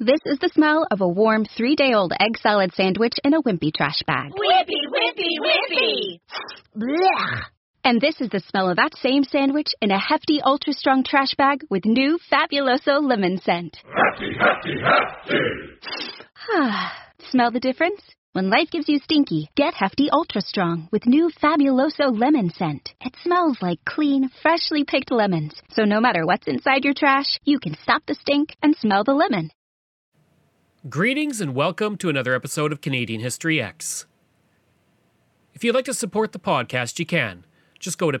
This is the smell of a warm 3-day-old egg salad sandwich in a wimpy trash bag. Wimpy, wimpy, wimpy! Blech. And this is the smell of that same sandwich in a hefty, ultra-strong trash bag with new Fabuloso lemon scent. Hefty, hefty, hefty! Smell the difference? When life gives you stinky, get Hefty Ultra Strong with new Fabuloso lemon scent. It smells like clean, freshly picked lemons. So no matter what's inside your trash, you can stop the stink and smell the lemon. Greetings and welcome to another episode of Canadian History X. If you'd like to support the podcast, you can. Just go to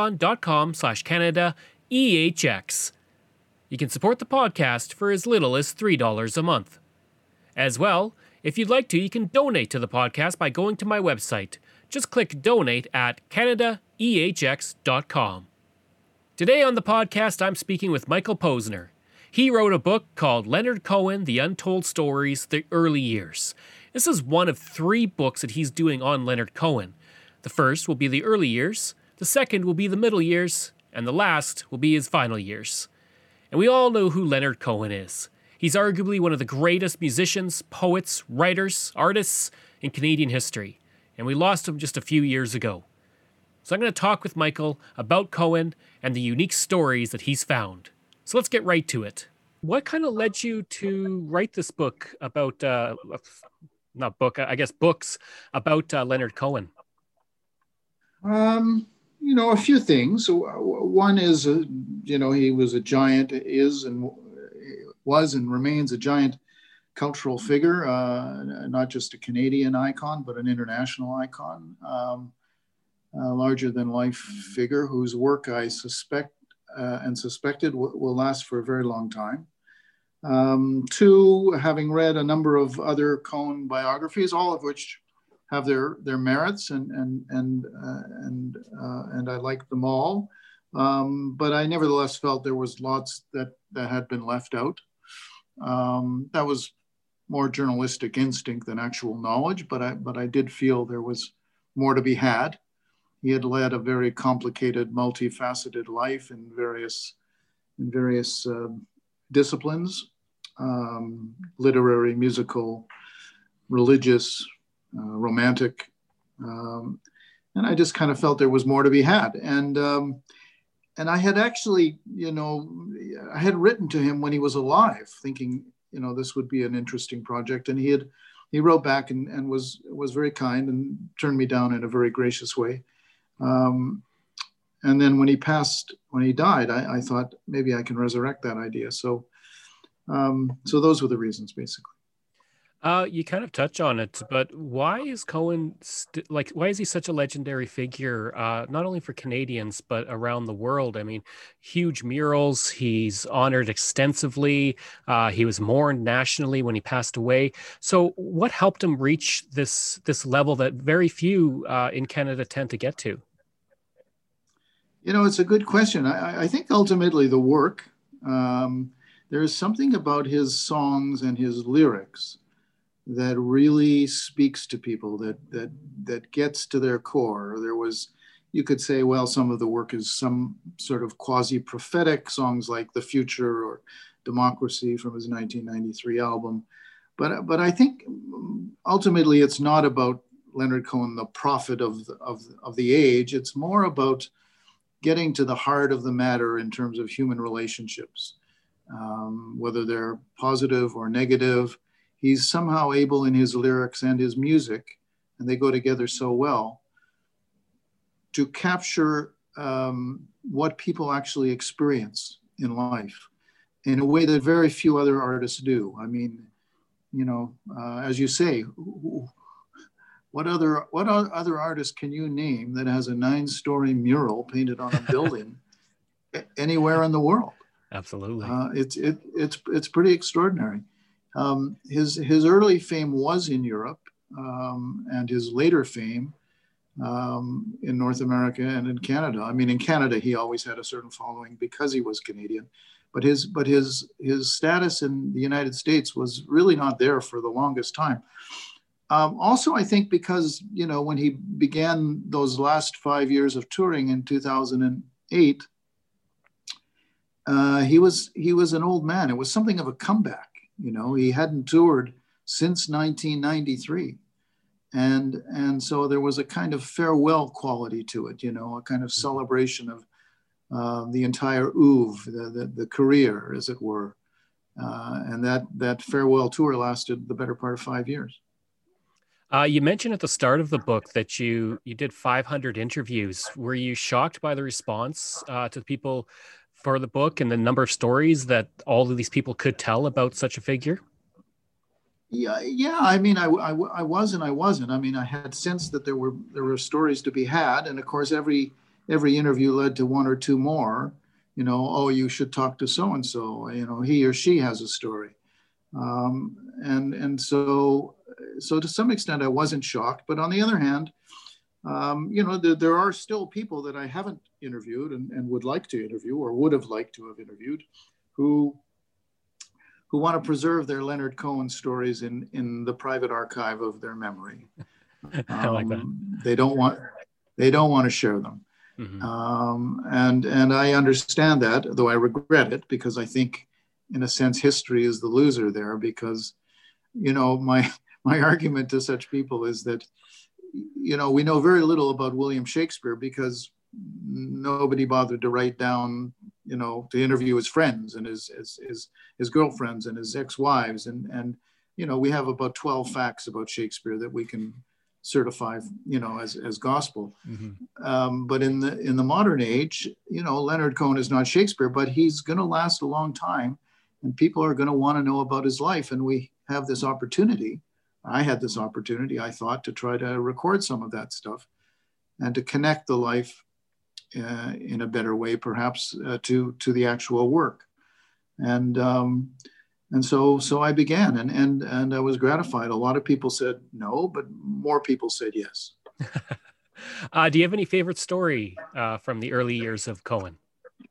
patreon.com/CanadaEHX. You can support the podcast for as little as $3 a month. As well, if you'd like to, you can donate to the podcast by going to my website. Just click donate at CanadaEHX.com. Today on the podcast, I'm speaking with Michael Posner. He wrote a book called Leonard Cohen, The Untold Stories, The Early Years. This is one of 3 books that he's doing on Leonard Cohen. The first will be the early years, the second will be the middle years, and the last will be his final years. And we all know who Leonard Cohen is. He's arguably one of the greatest musicians, poets, writers, artists in Canadian history, and we lost him just a few years ago. So I'm going to talk with Michael about Cohen and the unique stories that he's found. So let's get right to it. What kind of led you to write this book about, books about Leonard Cohen? A few things. One is, he was a giant, was and remains a giant cultural figure, not just a Canadian icon, but an international icon, a larger than life figure whose work I suspected will last for a very long time. 2, having read a number of other Cohen biographies, all of which have their merits, and I liked them all, but I nevertheless felt there was lots that had been left out. That was more journalistic instinct than actual knowledge, but I did feel there was more to be had. He had led a very complicated, multifaceted life in various disciplines, literary, musical, religious, romantic, and I just kind of felt there was more to be had. And I had actually, I had written to him when he was alive, thinking, this would be an interesting project. And he wrote back and was very kind and turned me down in a very gracious way. And then when he died, I thought maybe I can resurrect that idea. So those were the reasons, basically. You kind of touch on it, but why is Cohen why is he such a legendary figure, not only for Canadians, but around the world? I mean, huge murals, he's honored extensively. He was mourned nationally when he passed away. So what helped him reach this level that very few in Canada tend to get to? It's a good question. I think ultimately the work, there is something about his songs and his lyrics that really speaks to people, that gets to their core. You could say, well, some of the work is some sort of quasi-prophetic songs like The Future or Democracy from his 1993 album. But I think ultimately it's not about Leonard Cohen, the prophet of the age. It's more about getting to the heart of the matter in terms of human relationships, whether they're positive or negative. He's somehow able in his lyrics and his music, and they go together so well, to capture what people actually experience in life in a way that very few other artists do. I mean, as you say, what other artist can you name that has a 9-story mural painted on a building anywhere in the world? Absolutely. It's pretty extraordinary. His early fame was in Europe, and his later fame in North America and in Canada. I mean, in Canada, he always had a certain following because he was Canadian, but his status in the United States was really not there for the longest time. Also, I think because, when he began those last 5 years of touring in 2008, he was an old man. It was something of a comeback. You know, he hadn't toured since 1993. And so there was a kind of farewell quality to it, you know, a kind of celebration of the entire oeuvre, the career, as it were. And that farewell tour lasted the better part of 5 years. You mentioned at the start of the book that you did 500 interviews. Were you shocked by the response to the people for the book and the number of stories that all of these people could tell about such a figure? Yeah. I mean, I was and I wasn't. I mean, I had sensed that there were stories to be had, and of course, every interview led to one or two more. You know, oh, you should talk to so and so. You know, he or she has a story, and so to some extent, I wasn't shocked. But on the other hand, you know, there are still people that I haven't interviewed and would like to interview or would have liked to have interviewed, who want to preserve their Leonard Cohen stories in the private archive of their memory. I like that. They don't want to share them. Mm-hmm. And I understand that, though I regret it, because I think, in a sense, history is the loser there. Because, you know, my argument to such people is that, you know, we know very little about William Shakespeare because nobody bothered to write down, you know, to interview his friends and his girlfriends and his ex-wives. And, you know, we have about 12 facts about Shakespeare that we can certify, you know, as gospel. Mm-hmm. But in the modern age, you know, Leonard Cohen is not Shakespeare, but he's going to last a long time, and people are going to want to know about his life. And we have this opportunity. I had this opportunity, I thought, to try to record some of that stuff and to connect the life in a better way, perhaps, to the actual work. And so I began, and I was gratified. A lot of people said no, but more people said yes. Do you have any favorite story from the early years of Cohen?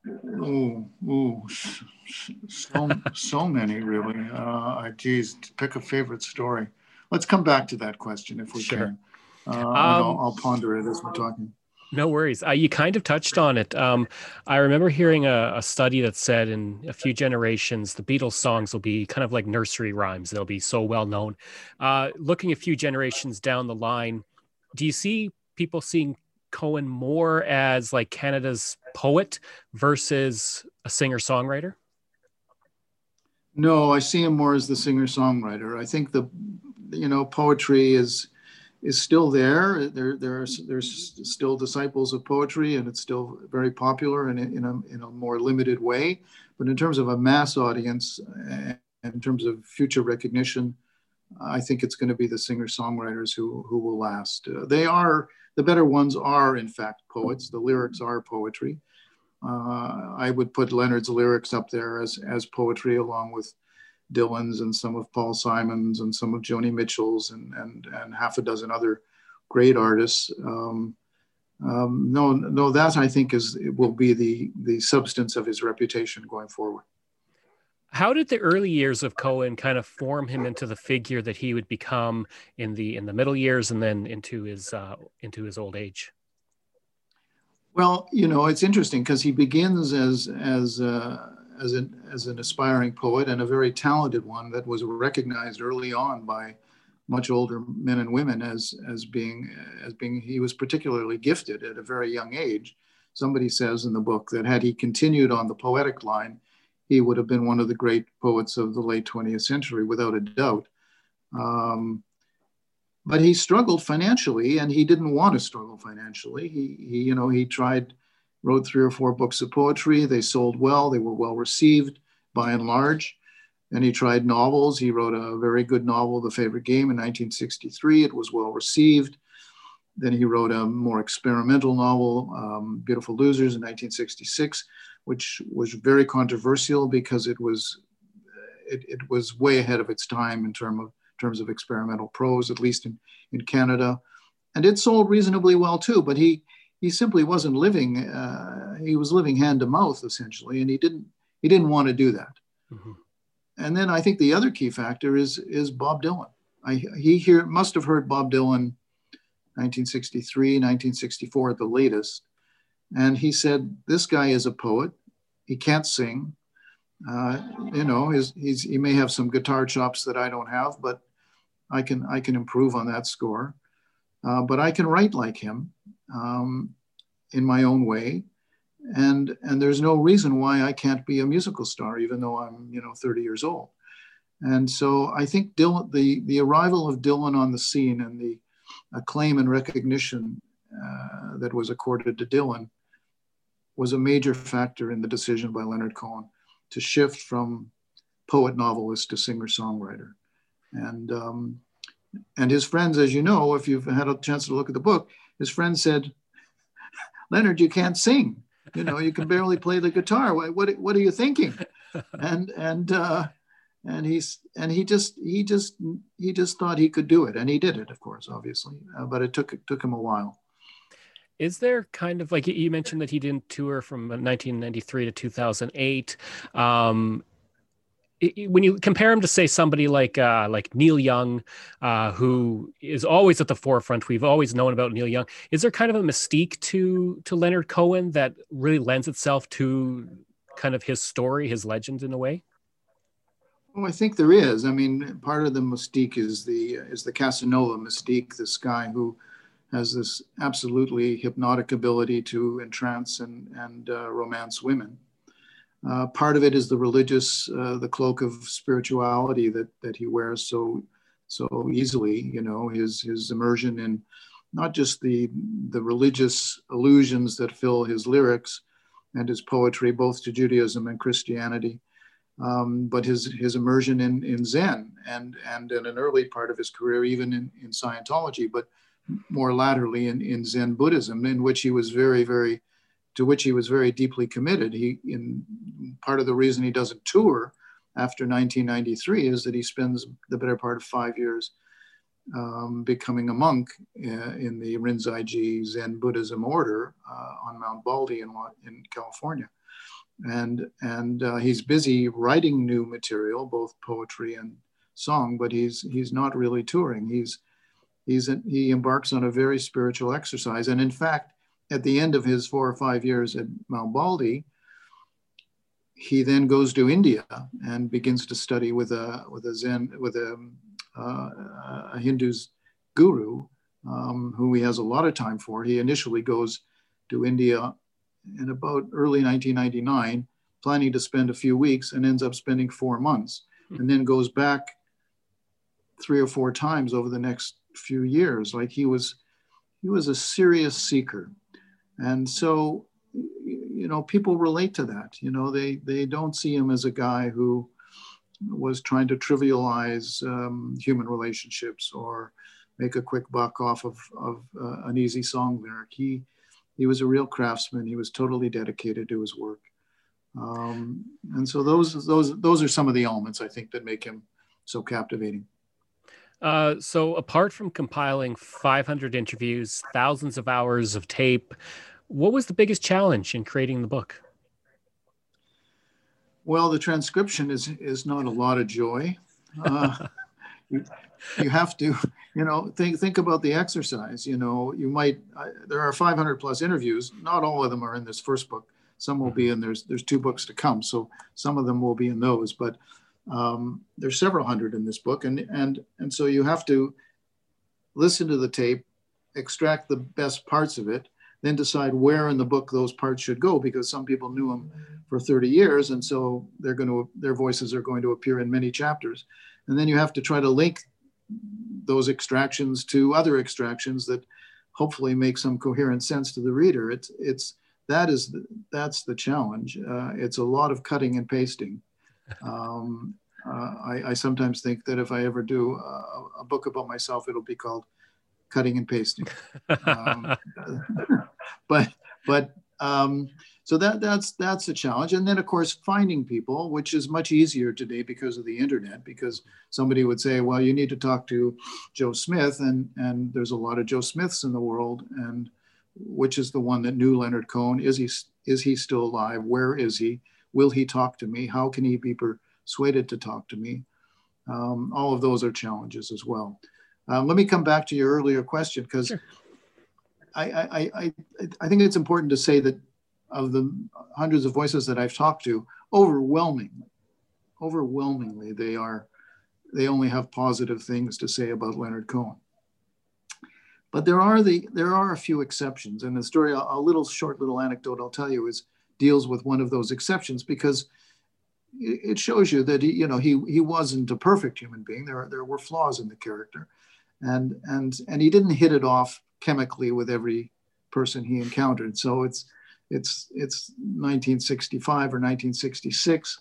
So many, really. Geez, to pick a favorite story. Let's come back to that question if we can. I'll ponder it as we're talking. No worries. You kind of touched on it. I remember hearing a study that said in a few generations, the Beatles songs will be kind of like nursery rhymes. They'll be so well known. Looking a few generations down the line, do you see people seeing Cohen more as like Canada's poet versus a singer-songwriter? No, I see him more as the singer-songwriter. I think poetry is still there. There's still disciples of poetry, and it's still very popular and in a more limited way. But in terms of a mass audience, and in terms of future recognition, I think it's going to be the singer-songwriters who will last. The better ones are, in fact, poets. The lyrics are poetry. I would put Leonard's lyrics up there as poetry, along with Dylan's and some of Paul Simon's and some of Joni Mitchell's and half a dozen other great artists. No, that I think will be the substance of his reputation going forward. How did the early years of Cohen kind of form him into the figure that he would become in the middle years and then into his old age? Well, it's interesting because he begins as an aspiring poet, and a very talented one that was recognized early on by much older men and women as being he was particularly gifted at a very young age. Somebody says in the book that had he continued on the poetic line, he would have been one of the great poets of the late 20th century, without a doubt. But he struggled financially, and he didn't want to struggle financially. He wrote 3 or 4 books of poetry. They sold well. They were well received by and large. And he tried novels. He wrote a very good novel, The Favorite Game, in 1963. It was well received. Then he wrote a more experimental novel, Beautiful Losers, in 1966, which was very controversial because it was way ahead of its time in terms of experimental prose, at least in Canada. And it sold reasonably well too, but he simply wasn't living, he was living hand to mouth essentially, and he didn't want to do that. Mm-hmm. And then I think the other key factor is Bob Dylan. He must have heard Bob Dylan 1963, 1964 at the latest. And he said, this guy is a poet. He can't sing. You know, he may have some guitar chops that I don't have, but I can improve on that score. But I can write like him in my own way, and there's no reason why I can't be a musical star, even though I'm 30 years old. And so I think Dylan, the arrival of Dylan on the scene and the acclaim and recognition that was accorded to Dylan was a major factor in the decision by Leonard Cohen to shift from poet novelist to singer-songwriter. And his friends, as you know, if you've had a chance to look at the book, his friends said, "Leonard, you can't sing. You can barely play the guitar. What are you thinking?" And he just thought he could do it, and he did it, of course, obviously, but it took him a while. Is there kind of, like you mentioned that he didn't tour from 1993 to 2008? When you compare him to, say, somebody like Neil Young, who is always at the forefront, we've always known about Neil Young. Is there kind of a mystique to Leonard Cohen that really lends itself to kind of his story, his legend in a way? Well, I think there is. I mean, part of the mystique is the Casanova mystique, this guy who has this absolutely hypnotic ability to entrance and romance women. Part of it is the religious, the cloak of spirituality that he wears so easily. His immersion in not just the religious allusions that fill his lyrics and his poetry, both to Judaism and Christianity, but his immersion in Zen and in an early part of his career, even in Scientology, but more latterly in Zen Buddhism, to which he was very deeply committed. Part of the reason he doesn't tour after 1993 is that he spends the better part of 5 years becoming a monk in the Rinzai-ji Zen Buddhism order on Mount Baldy in California. And he's busy writing new material, both poetry and song, but he's not really touring. He embarks on a very spiritual exercise. And in fact, at the end of his 4 or 5 years at Mount Baldy, he then goes to India and begins to study with a Hindu guru, who he has a lot of time for. He initially goes to India in about early 1999, planning to spend a few weeks, and ends up spending 4 months, and then goes back 3 or 4 times over the next few years. Like he was a serious seeker. And so, people relate to that. They don't see him as a guy who was trying to trivialize human relationships or make a quick buck off of an easy song lyric. He was a real craftsman. He was totally dedicated to his work. And so those are some of the elements, I think, that make him so captivating. So apart from compiling 500 interviews, thousands of hours of tape, what was the biggest challenge in creating the book? Well, the transcription is not a lot of joy. You have to, think about the exercise. There are 500 plus interviews. Not all of them are in this first book. Some will be in, there's 2 books to come. So some of them will be in those, but there's several hundred in this book. And so you have to listen to the tape, extract the best parts of it, then decide where in the book those parts should go, because some people knew them for 30 years. And so their voices are going to appear in many chapters. And then you have to try to link those extractions to other extractions that hopefully make some coherent sense to the reader. That's the challenge. It's a lot of cutting and pasting. I sometimes think that if I ever do a book about myself, it'll be called Cutting and Pasting. So that's a challenge. And then, of course, finding people, which is much easier today because of the internet, because somebody would say, well, you need to talk to Joe Smith, and there's a lot of Joe Smiths in the world, and which is the one that knew Leonard Cohen? Is he still alive? Where is he? Will he talk to me? How can he be persuaded to talk to me? All of those are challenges as well. Let me come back to your earlier question, because sure. I think it's important to say that the hundreds of voices that I've talked to, overwhelmingly, they only have positive things to say about Leonard Cohen. But there are a few exceptions, and the story, short little anecdote I'll tell you deals with one of those exceptions, because it shows you that he wasn't a perfect human being. There were flaws in the character, and he didn't hit it off chemically with every person he encountered. So it's 1965 or 1966.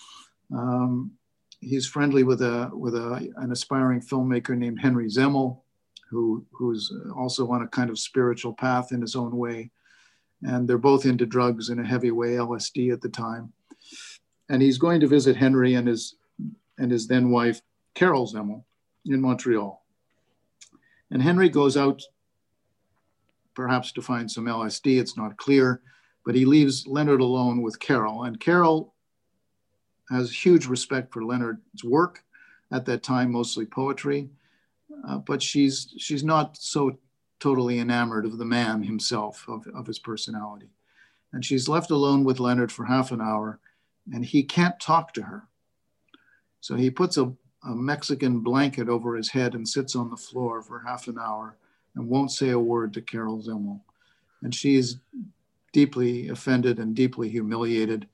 He's friendly with an aspiring filmmaker named Henry Zemmel, who's also on a kind of spiritual path in his own way. And they're both into drugs in a heavy way, LSD at the time. And he's going to visit Henry and his then wife, Carol Zemmel, in Montreal. And Henry goes out perhaps to find some LSD, it's not clear, but he leaves Leonard alone with Carol. And Carol has huge respect for Leonard's work at that time, mostly poetry, but she's not so totally enamored of the man himself, of his personality. And she's left alone with Leonard for half an hour, and he can't talk to her. So he puts a Mexican blanket over his head and sits on the floor for half an hour and won't say a word to Carol Zemmel. And she is deeply offended and deeply humiliated.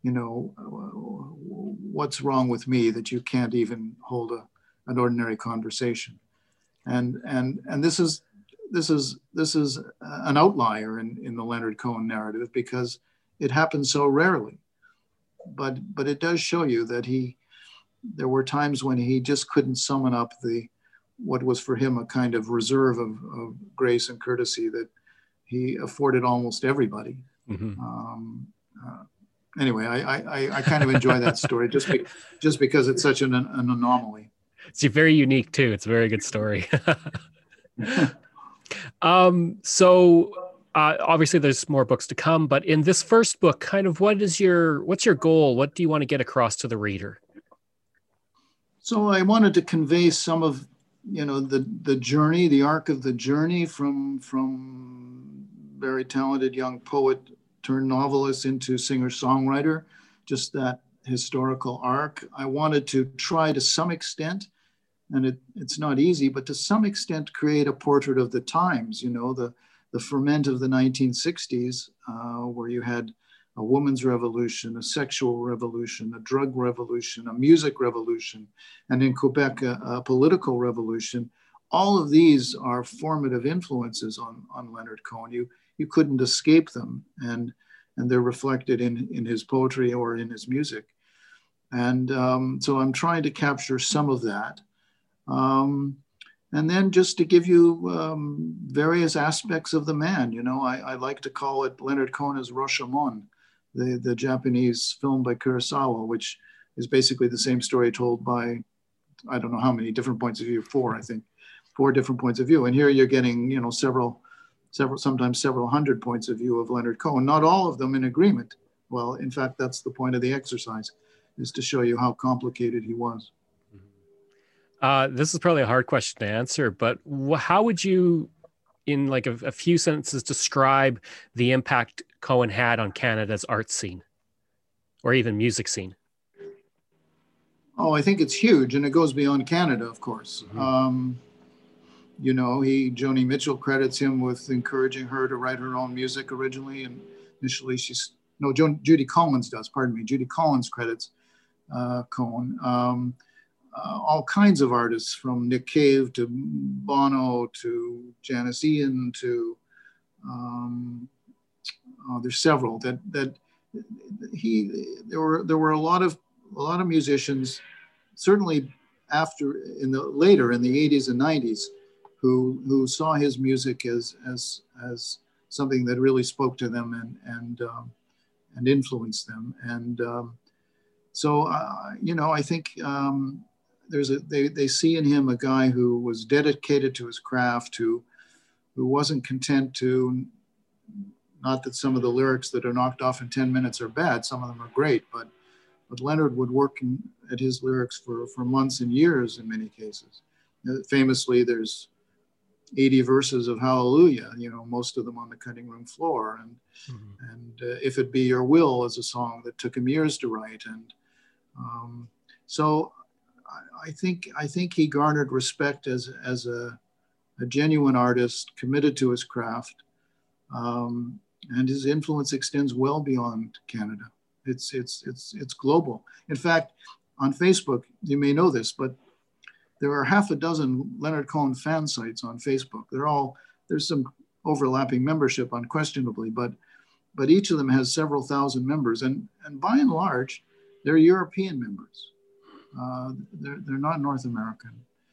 What's wrong with me that you can't even hold an ordinary conversation? And this is an outlier in the Leonard Cohen narrative, because it happens so rarely. But it does show you that there were times when he just couldn't summon up what was for him a kind of reserve of grace and courtesy that he afforded almost everybody. Mm-hmm. Anyway, I kind of enjoy that story just because it's such an anomaly. It's very unique too. It's a very good story. Obviously there's more books to come, but in this first book, kind of what's your goal? What do you want to get across to the reader? So I wanted to convey some of, the journey, the arc of the journey from very talented young poet turned novelist into singer-songwriter, just that historical arc. I wanted to try to some extent, and it's not easy, but to some extent create a portrait of the times, the ferment of the 1960s, where you had a woman's revolution, a sexual revolution, a drug revolution, a music revolution, and in Quebec, a political revolution. All of these are formative influences on Leonard Cohen. You couldn't escape them, and they're reflected in his poetry or in his music. And so I'm trying to capture some of that. And then just to give you various aspects of the man, I like to call it Leonard Cohen's Rashomon, the Japanese film by Kurosawa, which is basically the same story told by, I don't know how many different points of view, four different points of view. And here you're getting, sometimes several hundred points of view of Leonard Cohen, not all of them in agreement. Well, in fact, that's the point of the exercise, is to show you how complicated he was. This is probably a hard question to answer, but how would you, in like a few sentences, describe the impact Cohen had on Canada's art scene or even music scene? Oh, I think it's huge, and it goes beyond Canada, of course. Mm-hmm. Joni Mitchell credits him with encouraging her to write her own music originally, and initially Judy Collins does, pardon me. Judy Collins credits Cohen. All kinds of artists, from Nick Cave to Bono to Janis Ian to there's several that there were a lot of musicians, certainly later in the 80s and 90s, who saw his music as something that really spoke to them and influenced them. And so I think they see in him a guy who was dedicated to his craft, who wasn't content to, not that some of the lyrics that are knocked off in 10 minutes are bad, some of them are great, but Leonard would work at his lyrics for months and years in many cases. Famously, there's 80 verses of Hallelujah, most of them on the cutting room floor. And If It Be Your Will is a song that took him years to write. And so I think he garnered respect as a genuine artist committed to his craft. And his influence extends well beyond Canada. It's global. In fact, on Facebook, you may know this, but there are half a dozen Leonard Cohen fan sites on Facebook. There's some overlapping membership, unquestionably, but each of them has several thousand members, and by and large, they're European members. They're not North American.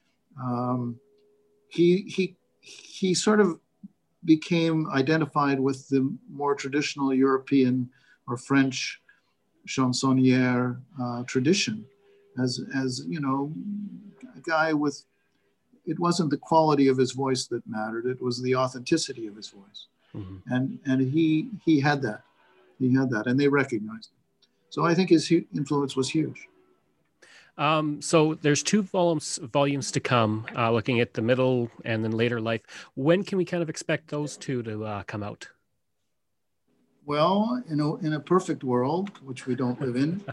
He sort of became identified with the more traditional European or French chansonnière tradition as a guy with, it wasn't the quality of his voice that mattered, it was the authenticity of his voice. And he had that. And they recognized it. So I think his influence was huge. So there's 2 volumes to come, looking at the middle and then later life. When can we kind of expect those 2 to come out? Well, in a perfect world, which we don't live in,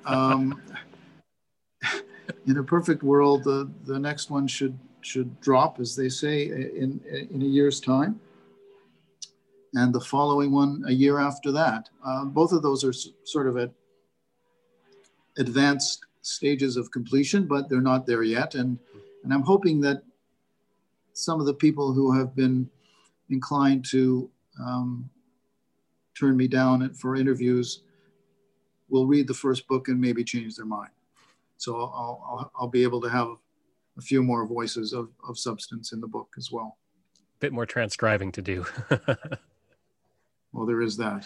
in a perfect world, the next one should drop, as they say, in a year's time, and the following one a year after that. Both of those are sort of at advanced stages of completion, but they're not there yet. And I'm hoping that some of the people who have been inclined to turn me down for interviews will read the first book and maybe change their mind. So I'll be able to have a few more voices of substance in the book as well. A bit more transcribing to do. Well, there is that.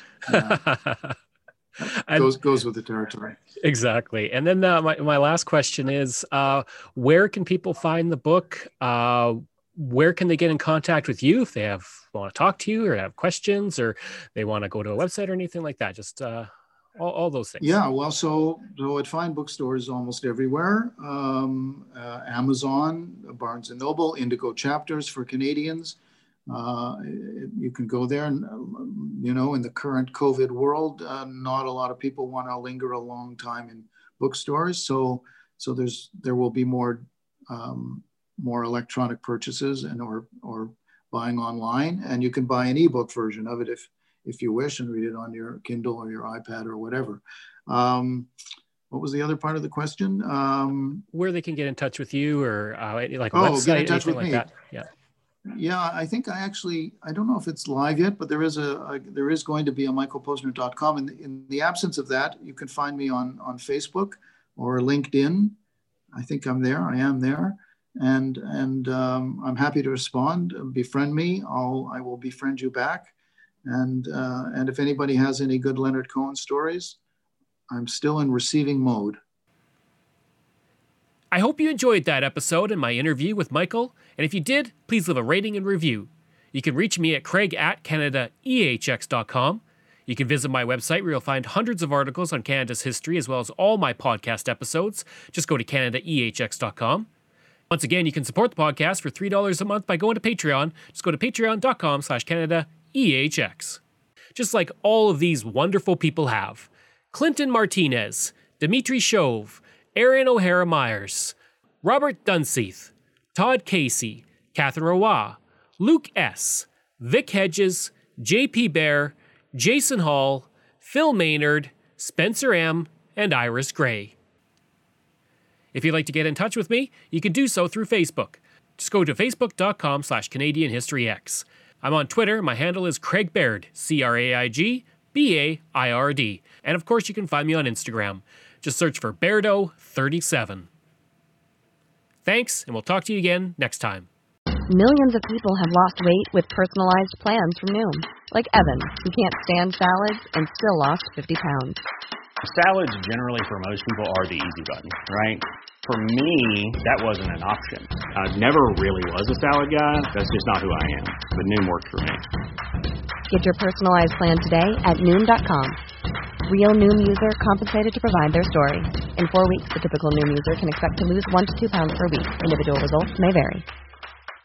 Yeah. Goes with the territory. Exactly. And then my last question is, where can people find the book? Where can they get in contact with you if they want to talk to you or have questions, or they want to go to a website or anything like that? Just all those things. Yeah, well, so I'd find bookstores almost everywhere. Amazon, Barnes & Noble, Indigo Chapters for Canadians. You can go there, and in the current COVID world, not a lot of people want to linger a long time in bookstores. So there will be more electronic purchases or buying online, and you can buy an ebook version of it if you wish and read it on your Kindle or your iPad or whatever. What was the other part of the question? Where they can get in touch with you, or like a website, get in touch with like me. That. Yeah. Yeah, I think I don't know if it's live yet, but there is going to be a michaelposner.com. In the absence of that, you can find me on Facebook or LinkedIn. I think I'm there. I am there. And I'm happy to respond. Befriend me. I will befriend you back. And if anybody has any good Leonard Cohen stories, I'm still in receiving mode. I hope you enjoyed that episode and my interview with Michael. And if you did, please leave a rating and review. You can reach me at craig@canadaehx.com. You can visit my website where you'll find hundreds of articles on Canada's history, as well as all my podcast episodes. Just go to canadaehx.com. Once again, you can support the podcast for $3 a month by going to Patreon. Just go to patreon.com/CanadaEHX. Just like all of these wonderful people have. Clinton Martinez, Dimitri Chauve, Aaron O'Hara Myers, Robert Dunseith, Todd Casey, Catherine Roy, Luke S., Vic Hedges, J.P. Bear, Jason Hall, Phil Maynard, Spencer M., and Iris Gray. If you'd like to get in touch with me, you can do so through Facebook. Just go to facebook.com/CanadianHistoryX. I'm on Twitter. My handle is Craig Baird, CraigBaird. And of course, you can find me on Instagram. Just search for Bairdo37. Thanks, and we'll talk to you again next time. Millions of people have lost weight with personalized plans from Noom. Like Evan, who can't stand salads and still lost 50 pounds. Salads generally for most people are the easy button, right? For me, that wasn't an option. I never really was a salad guy. That's just not who I am. But Noom worked for me. Get your personalized plan today at Noom.com. Real Noom user compensated to provide their story. In 4 weeks, the typical Noom user can expect to lose 1 to 2 pounds per week. Individual results may vary.